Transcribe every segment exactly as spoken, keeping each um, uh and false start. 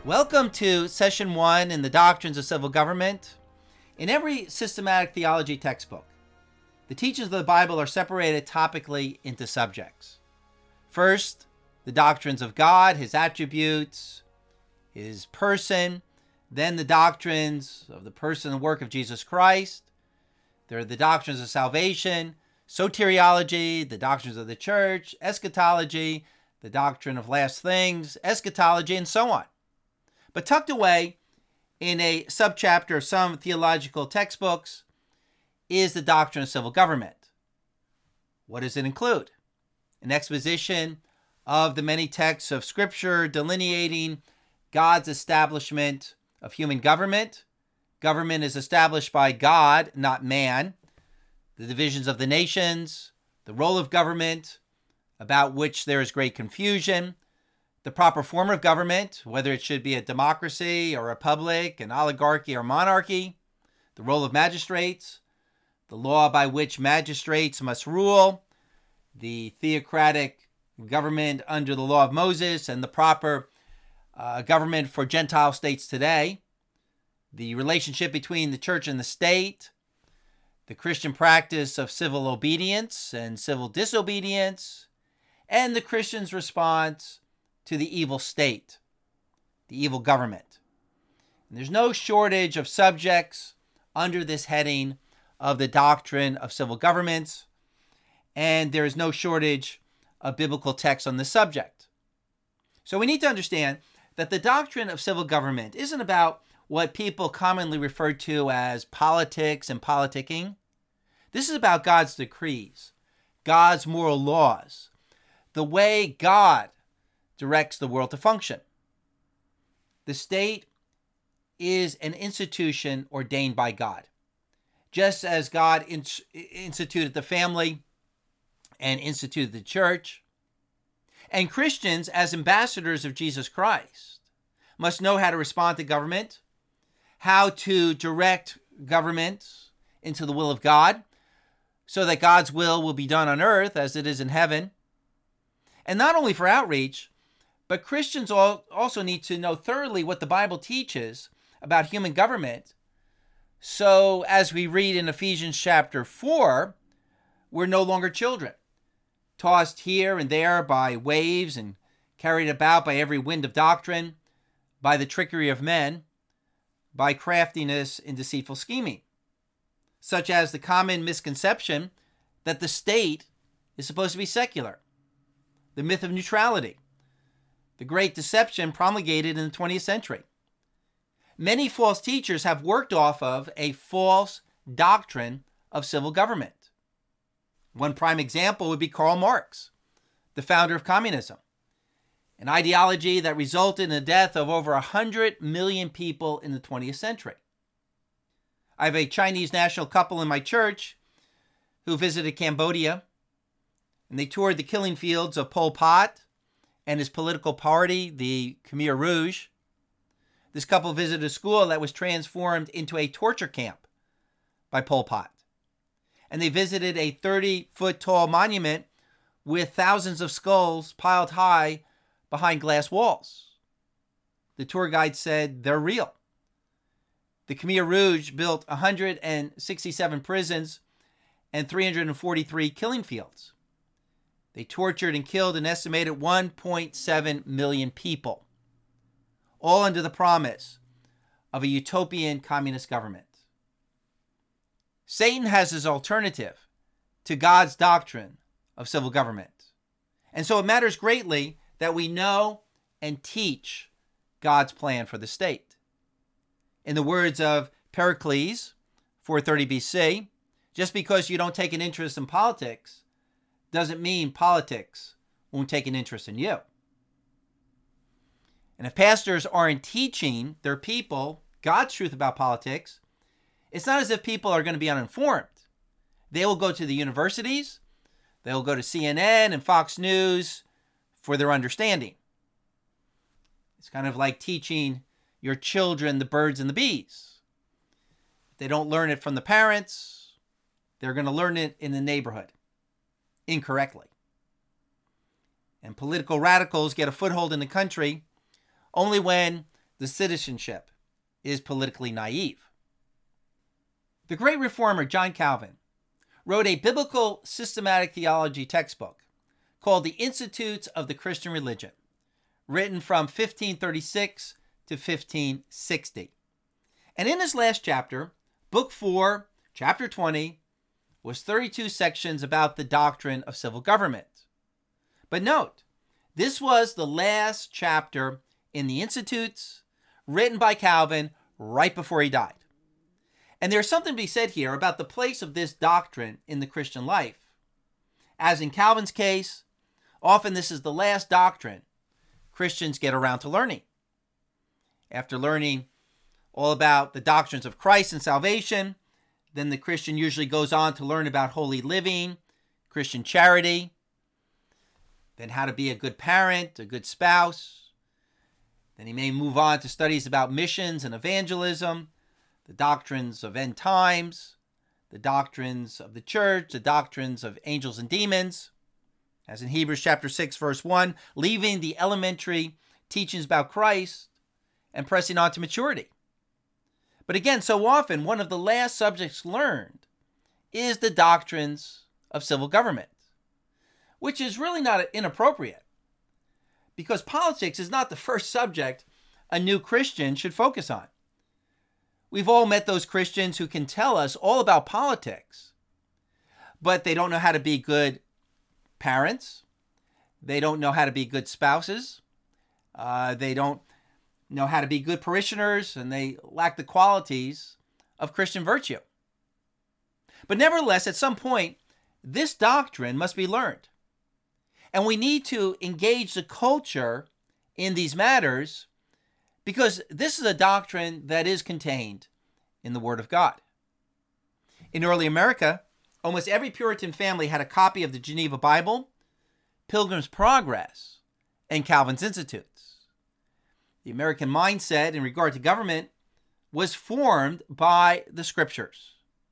Welcome to Session one in the Doctrines of Civil Government. In every systematic theology textbook, the teachings of the Bible are separated topically into subjects. First, the doctrines of God, His attributes, His person. Then the doctrines of the person and work of Jesus Christ. There are the doctrines of salvation, soteriology, the doctrines of the church, eschatology, the doctrine of last things, eschatology, and so on. But tucked away in a subchapter of some theological textbooks is the doctrine of civil government. What does it include? An exposition of the many texts of Scripture delineating God's establishment of human government. Government is established by God, not man. The divisions of the nations, the role of government, about which there is great confusion. The proper form of government, whether it should be a democracy or a republic, an oligarchy or monarchy, the role of magistrates, the law by which magistrates must rule, the theocratic government under the law of Moses, and the proper uh, government for Gentile states today, the relationship between the church and the state, the Christian practice of civil obedience and civil disobedience, and the Christian's response to the evil state, the evil government. And there's no shortage of subjects under this heading of the doctrine of civil governments, and there is no shortage of biblical texts on this subject. So we need to understand that the doctrine of civil government isn't about what people commonly refer to as politics and politicking. This is about God's decrees, God's moral laws, the way God directs the world to function. The state is an institution ordained by God. Just as God in- instituted the family and instituted the church, and Christians, as ambassadors of Jesus Christ, must know how to respond to government, how to direct government into the will of God, so that God's will will be done on earth as it is in heaven. And not only for outreach, but Christians also need to know thoroughly what the Bible teaches about human government. So as we read in Ephesians chapter four, we're no longer children, tossed here and there by waves and carried about by every wind of doctrine, by the trickery of men, by craftiness in deceitful scheming, such as the common misconception that the state is supposed to be secular, the myth of neutrality, the great deception promulgated in the twentieth century. Many false teachers have worked off of a false doctrine of civil government. One prime example would be Karl Marx, the founder of communism, an ideology that resulted in the death of over one hundred million people in the twentieth century. I have a Chinese national couple in my church who visited Cambodia, and they toured the killing fields of Pol Pot and his political party, the Khmer Rouge. This couple visited a school that was transformed into a torture camp by Pol Pot. And they visited a thirty-foot tall monument with thousands of skulls piled high behind glass walls. The tour guide said they're real. The Khmer Rouge built one hundred sixty-seven prisons and three hundred forty-three killing fields. They tortured and killed an estimated one point seven million people, all under the promise of a utopian communist government. Satan has his alternative to God's doctrine of civil government. And so it matters greatly that we know and teach God's plan for the state. In the words of Pericles, four thirty B C, just because you don't take an interest in politics doesn't mean politics won't take an interest in you. And if pastors aren't teaching their people God's truth about politics, it's not as if people are going to be uninformed. They will go to the universities, they will go to C N N and Fox News for their understanding. It's kind of like teaching your children the birds and the bees. If they don't learn it from the parents, they're going to learn it in the neighborhood incorrectly. And political radicals get a foothold in the country only when the citizenship is politically naive. The great reformer John Calvin wrote a biblical systematic theology textbook called The Institutes of the Christian Religion, written from fifteen thirty-six to fifteen sixty. And in his last chapter, Book four, Chapter twenty, was thirty-two sections about the doctrine of civil government. But note, this was the last chapter in the Institutes written by Calvin right before he died. And there's something to be said here about the place of this doctrine in the Christian life. As in Calvin's case, often this is the last doctrine Christians get around to learning. After learning all about the doctrines of Christ and salvation, then the Christian usually goes on to learn about holy living, Christian charity, then how to be a good parent, a good spouse. Then he may move on to studies about missions and evangelism, the doctrines of end times, the doctrines of the church, the doctrines of angels and demons, as in Hebrews chapter six, verse one, leaving the elementary teachings about Christ and pressing on to maturity. But again, so often, one of the last subjects learned is the doctrines of civil government, which is really not inappropriate, because politics is not the first subject a new Christian should focus on. We've all met those Christians who can tell us all about politics, but they don't know how to be good parents. They don't know how to be good spouses. Uh, they don't know how to be good parishioners, and they lack the qualities of Christian virtue. But nevertheless, at some point, this doctrine must be learned. And we need to engage the culture in these matters, because this is a doctrine that is contained in the Word of God. In early America, almost every Puritan family had a copy of the Geneva Bible, Pilgrim's Progress, and Calvin's Institutes. The American mindset in regard to government was formed by the Scriptures.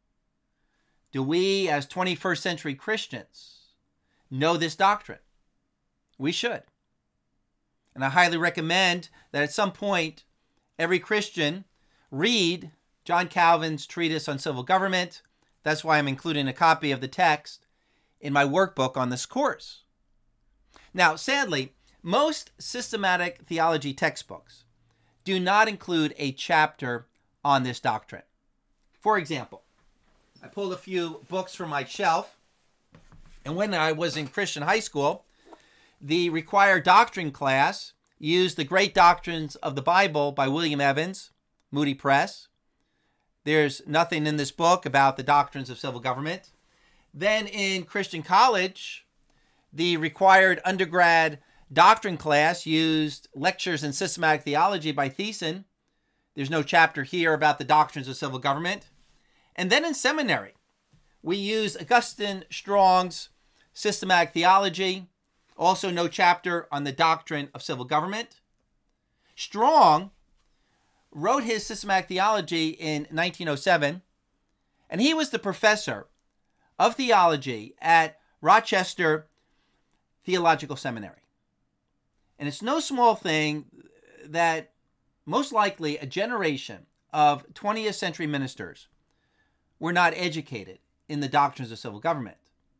Do we, as twenty-first century Christians, know this doctrine? We should. And I highly recommend that at some point, every Christian read John Calvin's treatise on civil government. That's why I'm including a copy of the text in my workbook on this course. Now, sadly, most systematic theology textbooks do not include a chapter on this doctrine. For example, I pulled a few books from my shelf, and when I was in Christian high school, the required doctrine class used The Great Doctrines of the Bible by William Evans, Moody Press. There's nothing in this book about the doctrines of civil government. Then in Christian college, the required undergrad doctrine class used Lectures in Systematic Theology by Thiessen. There's no chapter here about the doctrines of civil government. And then in seminary, we used Augustine Strong's Systematic Theology, also no chapter on the doctrine of civil government. Strong wrote his Systematic Theology in nineteen oh seven, and he was the professor of theology at Rochester Theological Seminary. And it's no small thing that most likely a generation of twentieth century ministers were not educated in the doctrines of civil government.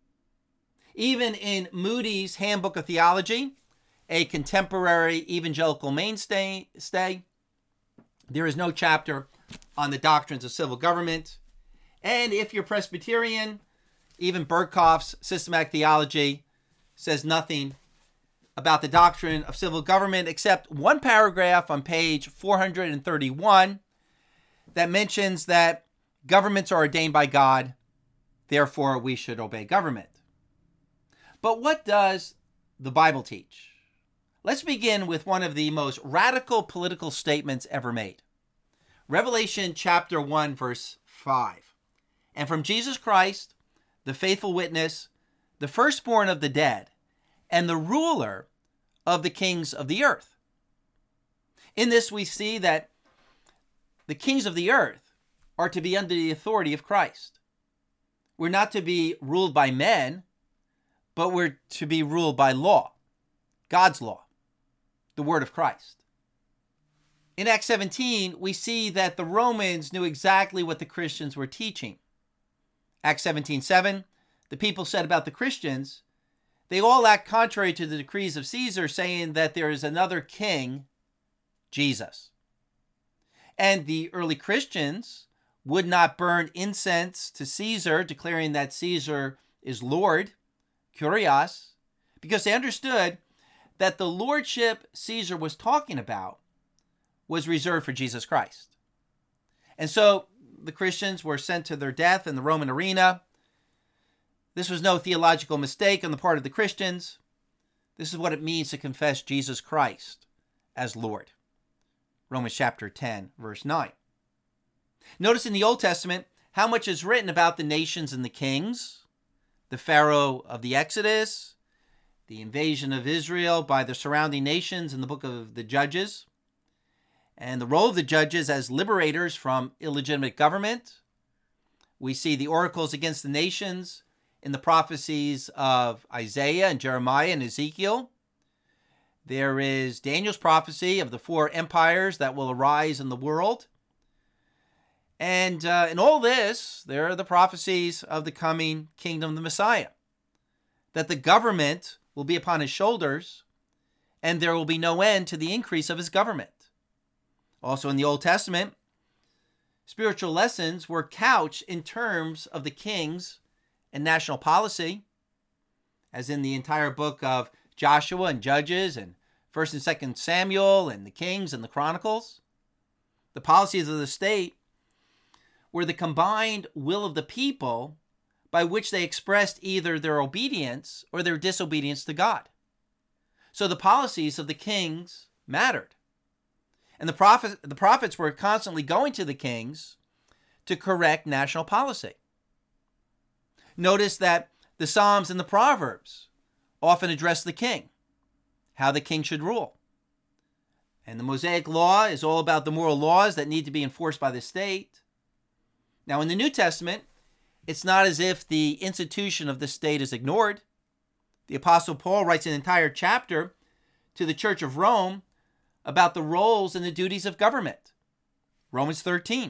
Even in Moody's Handbook of Theology, a contemporary evangelical mainstay, stay, there is no chapter on the doctrines of civil government. And if you're Presbyterian, even Berkhoff's Systematic Theology says nothing about the doctrine of civil government except one paragraph on page four hundred thirty-one that mentions that governments are ordained by God, therefore we should obey government. But what does the Bible teach? Let's begin with one of the most radical political statements ever made. Revelation chapter one, verse five. And from Jesus Christ, the faithful witness, the firstborn of the dead, and the ruler of the kings of the earth. In this we see that the kings of the earth are to be under the authority of Christ. We're not to be ruled by men, but we're to be ruled by law, God's law, the word of Christ. In Acts seventeen, we see that the Romans knew exactly what the Christians were teaching. Acts seventeen seven, the people said about the Christians, they all act contrary to the decrees of Caesar, saying that there is another king, Jesus. And the early Christians would not burn incense to Caesar, declaring that Caesar is Lord, Kyrios, because they understood that the lordship Caesar was talking about was reserved for Jesus Christ. And so the Christians were sent to their death in the Roman arena. This was no theological mistake on the part of the Christians. This is what it means to confess Jesus Christ as Lord. Romans chapter ten, verse nine. Notice in the Old Testament how much is written about the nations and the kings, the Pharaoh of the Exodus, the invasion of Israel by the surrounding nations in the book of the Judges, and the role of the judges as liberators from illegitimate government. We see the oracles against the nations in the prophecies of Isaiah and Jeremiah and Ezekiel. There is Daniel's prophecy of the four empires that will arise in the world. And uh, in all this, there are the prophecies of the coming kingdom of the Messiah, that the government will be upon his shoulders, and there will be no end to the increase of his government. Also in the Old Testament, spiritual lessons were couched in terms of the kings and national policy, as in the entire book of Joshua and Judges and First and Second Samuel and the Kings and the Chronicles. The policies of the state were the combined will of the people by which they expressed either their obedience or their disobedience to God. So the policies of the kings mattered. And the prophet, the prophets were constantly going to the kings to correct national policy. Notice that the Psalms and the Proverbs often address the king, how the king should rule. And the Mosaic Law is all about the moral laws that need to be enforced by the state. Now, in the New Testament, it's not as if the institution of the state is ignored. The Apostle Paul writes an entire chapter to the Church of Rome about the roles and the duties of government. Romans thirteen.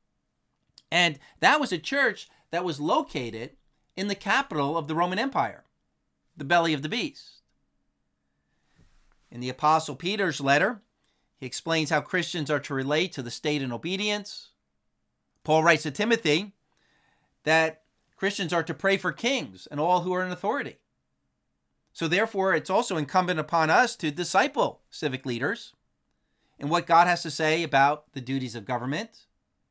And that was a church that was located in the capital of the Roman Empire, the belly of the beast. In the Apostle Peter's letter, he explains how Christians are to relate to the state in obedience. Paul writes to Timothy that Christians are to pray for kings and all who are in authority. So therefore, it's also incumbent upon us to disciple civic leaders and what God has to say about the duties of government.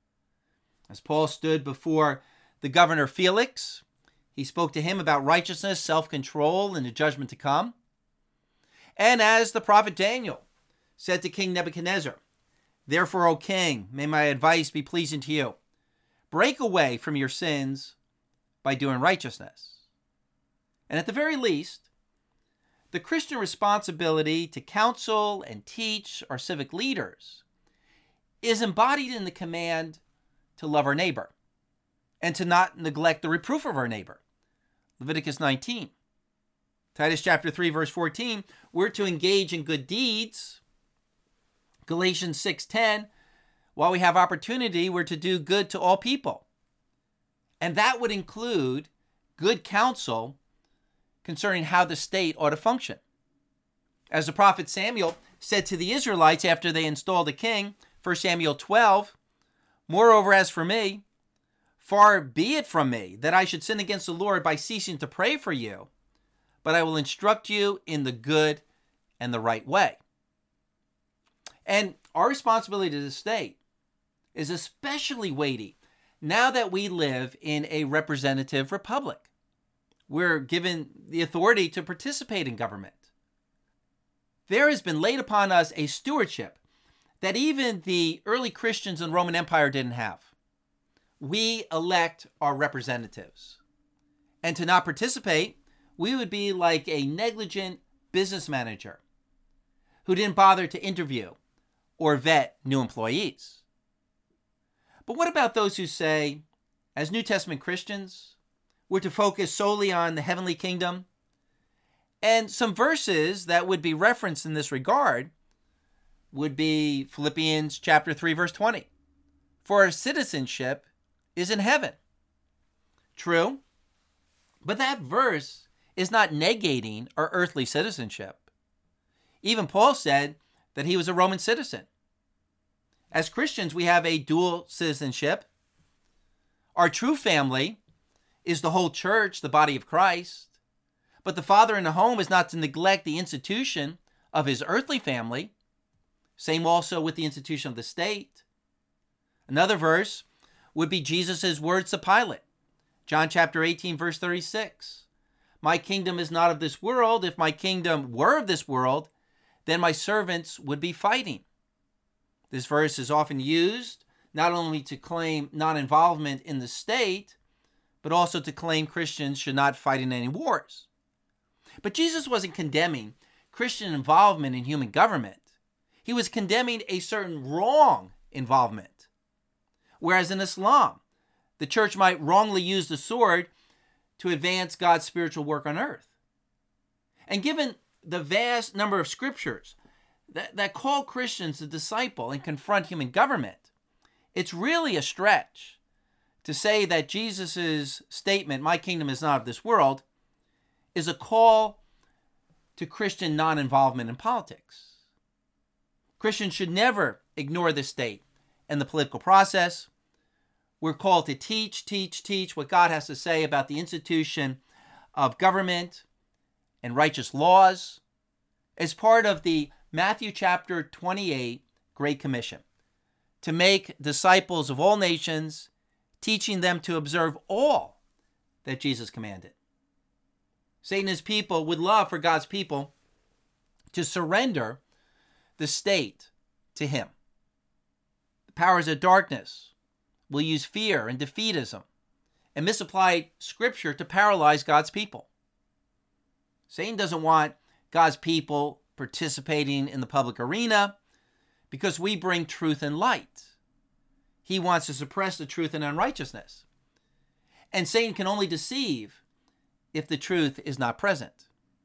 As Paul stood before the governor Felix, he spoke to him about righteousness, self-control, and the judgment to come. And as the prophet Daniel said to King Nebuchadnezzar, "Therefore, O king, may my advice be pleasing to you. Break away from your sins by doing righteousness." And at the very least, the Christian responsibility to counsel and teach our civic leaders is embodied in the command to love our neighbor and to not neglect the reproof of our neighbor. Leviticus nineteen. Titus chapter three, verse fourteen, we're to engage in good deeds. Galatians six ten, while we have opportunity, we're to do good to all people. And that would include good counsel concerning how the state ought to function. As the prophet Samuel said to the Israelites after they installed a king, First Samuel twelve, "Moreover, as for me, far be it from me that I should sin against the Lord by ceasing to pray for you, but I will instruct you in the good and the right way." And our responsibility to the state is especially weighty now that we live in a representative republic. We're given the authority to participate in government. There has been laid upon us a stewardship that even the early Christians in the Roman Empire didn't have. We elect our representatives. And to not participate, we would be like a negligent business manager who didn't bother to interview or vet new employees. But what about those who say, as New Testament Christians, we're to focus solely on the heavenly kingdom? And some verses that would be referenced in this regard would be Philippians chapter three, verse twenty. For our citizenship is in heaven. True, but that verse is not negating our earthly citizenship. Even Paul said that he was a Roman citizen. As Christians, we have a dual citizenship. Our true family is the whole church, the body of Christ. But the father in the home is not to neglect the institution of his earthly family. Same also with the institution of the state. Another verse would be Jesus' words to Pilate. John chapter eighteen, verse thirty-six. My kingdom is not of this world. If my kingdom were of this world, then my servants would be fighting. This verse is often used not only to claim non-involvement in the state, but also to claim Christians should not fight in any wars. But Jesus wasn't condemning Christian involvement in human government. He was condemning a certain wrong involvement. Whereas in Islam, the church might wrongly use the sword to advance God's spiritual work on earth. And given the vast number of scriptures that, that call Christians to disciple and confront human government, it's really a stretch to say that Jesus' statement, my kingdom is not of this world, is a call to Christian non-involvement in politics. Christians should never ignore the state and the political process. We're called to teach, teach, teach what God has to say about the institution of government and righteous laws as part of the Matthew chapter twenty-eight Great Commission, to make disciples of all nations, teaching them to observe all that Jesus commanded. Satan and his people would love for God's people to surrender the state to him. The powers of darkness will use fear and defeatism and misapplied scripture to paralyze God's people. Satan doesn't want God's people participating in the public arena because we bring truth and light. He wants to suppress the truth and unrighteousness. And Satan can only deceive if the truth is not present.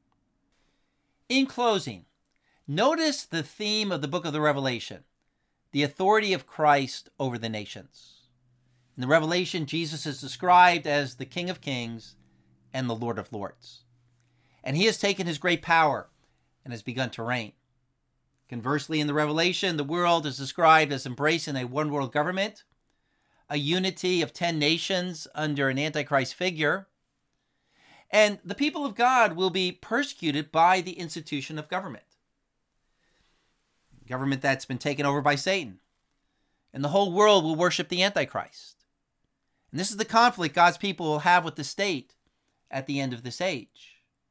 In closing, notice the theme of the book of the Revelation, the authority of Christ over the nations. In the Revelation, Jesus is described as the King of Kings and the Lord of Lords. And he has taken his great power and has begun to reign. Conversely, in the Revelation, the world is described as embracing a one-world government, a unity of ten nations under an Antichrist figure, and the people of God will be persecuted by the institution of government. Government that's been taken over by Satan. And the whole world will worship the Antichrist. And this is the conflict God's people will have with the state at the end of this age.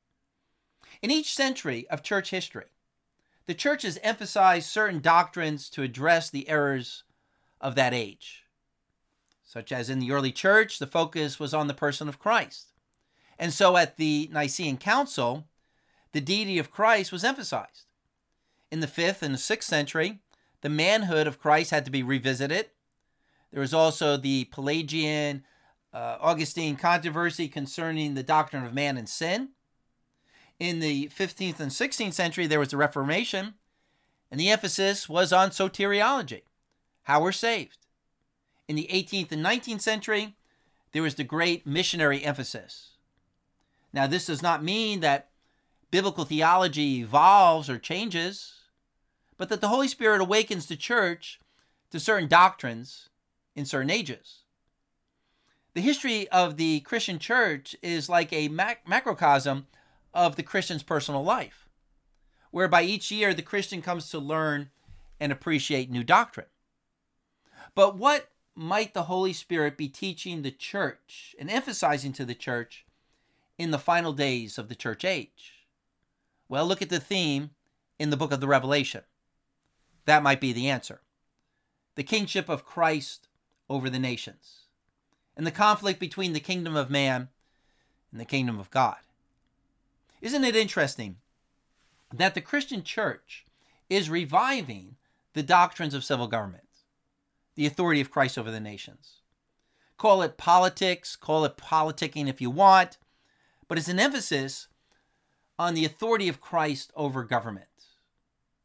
In each century of church history, the church has emphasized certain doctrines to address the errors of that age. Such as in the early church, the focus was on the person of Christ. And so at the Nicene Council, the deity of Christ was emphasized. In the fifth and the sixth century, the manhood of Christ had to be revisited. There was also the Pelagian uh, Augustine controversy concerning the doctrine of man and sin. In the fifteenth and sixteenth century, there was the Reformation, and the emphasis was on soteriology, how we're saved. In the eighteenth and nineteenth century, there was the great missionary emphasis. Now, this does not mean that biblical theology evolves or changes, but that the Holy Spirit awakens the church to certain doctrines in certain ages. The history of the Christian church is like a mac- macrocosm of the Christian's personal life, whereby each year the Christian comes to learn and appreciate new doctrine. But what might the Holy Spirit be teaching the church and emphasizing to the church in the final days of the church age? Well, look at the theme in the book of the Revelation. That might be the answer. The kingship of Christ over the nations, and the conflict between the kingdom of man and the kingdom of God. Isn't it interesting that the Christian church is reviving the doctrines of civil government, the authority of Christ over the nations? Call it politics, call it politicking if you want, but it's an emphasis on the authority of Christ over government.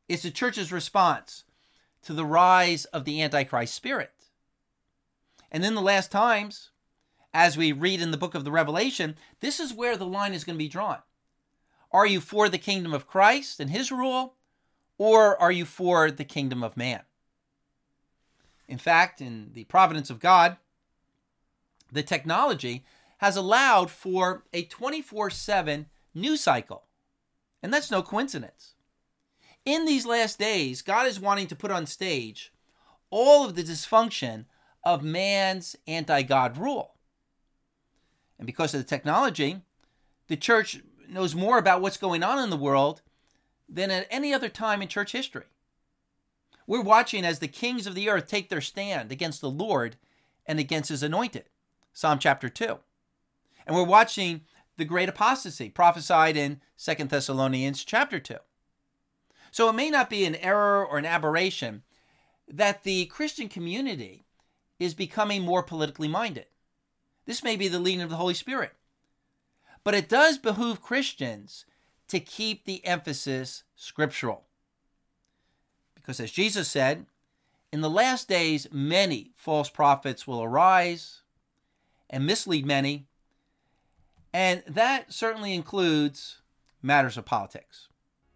is the church's response to the rise of the Antichrist spirit. And in the last times, as we read in the book of the Revelation, this is where the line is going to be drawn. Are you for the kingdom of Christ and his rule, or are you for the kingdom of man? In fact, in the providence of God, the technology has allowed for a twenty-four seven news cycle. And that's no coincidence. In these last days, God is wanting to put on stage all of the dysfunction of man's anti-God rule. And because of the technology, the church knows more about what's going on in the world than at any other time in church history. We're watching as the kings of the earth take their stand against the Lord and against his anointed. Psalm chapter two. And we're watching the great apostasy prophesied in Second Thessalonians chapter two. So it may not be an error or an aberration that the Christian community is becoming more politically minded. This may be the leading of the Holy Spirit. But it does behoove Christians to keep the emphasis scriptural. Because as Jesus said, in the last days, many false prophets will arise and mislead many, and that certainly includes matters of politics.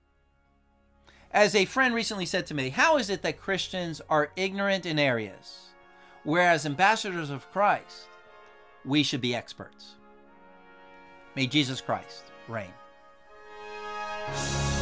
As a friend recently said to me, how is it that Christians are ignorant in areas, whereas ambassadors of Christ, we should be experts? May Jesus Christ reign.